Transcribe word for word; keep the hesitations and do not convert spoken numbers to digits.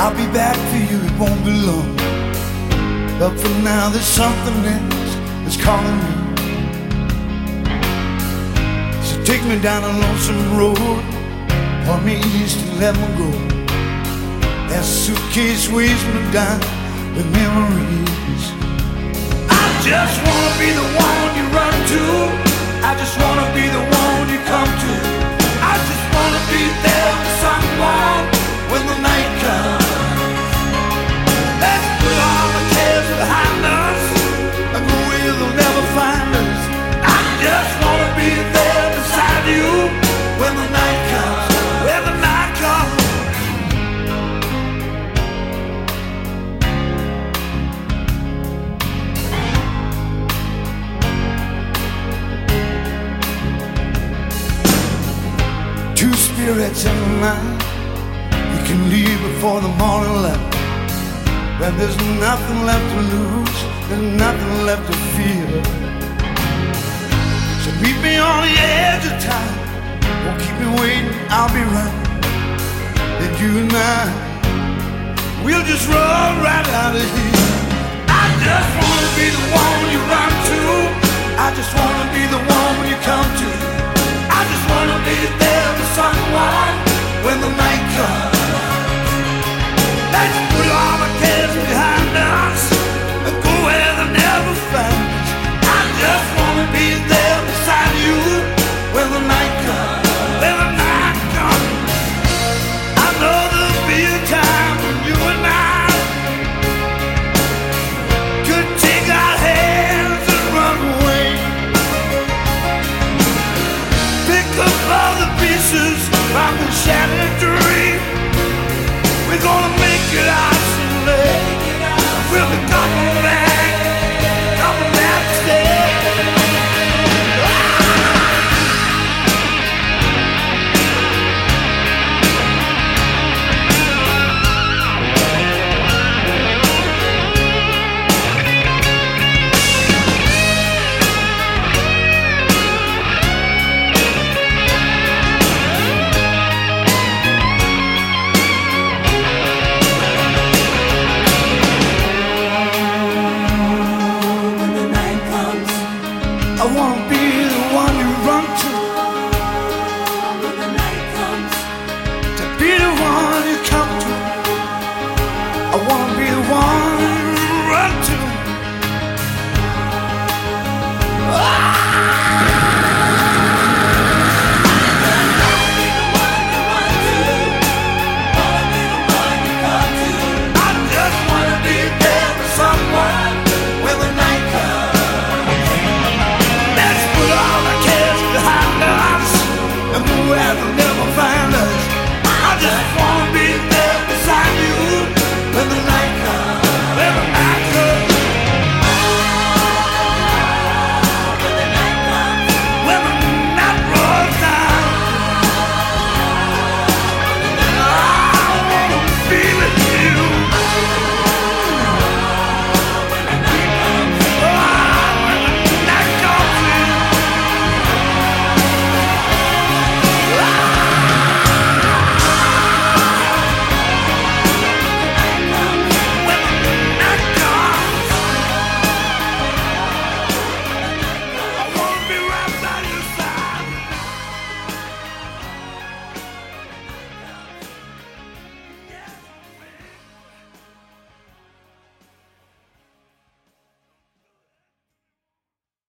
I'll be back for you, it won't be long. But for now there's something else that's calling me. So take me down a lonesome road, point me east and let me go. That suitcase weighs me down with memories. I just wanna be the one you run to. I just wanna be the one you come to. I just wanna be there for someone when the night comes. Let's put all the cares behind us and go where they'll never find us. I just wanna be there beside you when the night comes, when the night comes. Two spirits in the night, you can leave before the morning light. When there's nothing left to lose, there's nothing left to fear. So meet me on the edge of time, won't keep me waiting, I'll be right. Then you and I, we'll just run right out of here. I just wanna be the one you run to. I just wanna be the one you come to. I just wanna be there for someone when the night comes. Let's put all the cares behind us and go where they never find us. I just wanna be there beside you when the night comes, when the night comes. I know there'll be a time when you and I could take our hands and run away. Pick up all the pieces from the shattered dream. We're gonna make it out someday. We'll be coming back, coming back to stay. I wanna be